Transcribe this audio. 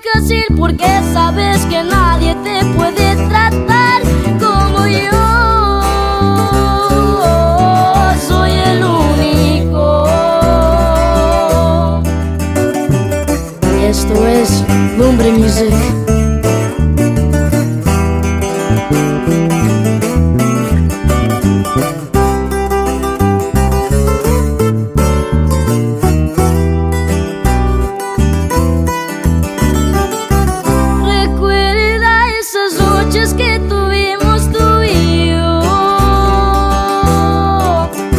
dejas ir porque sabes que nadie te puede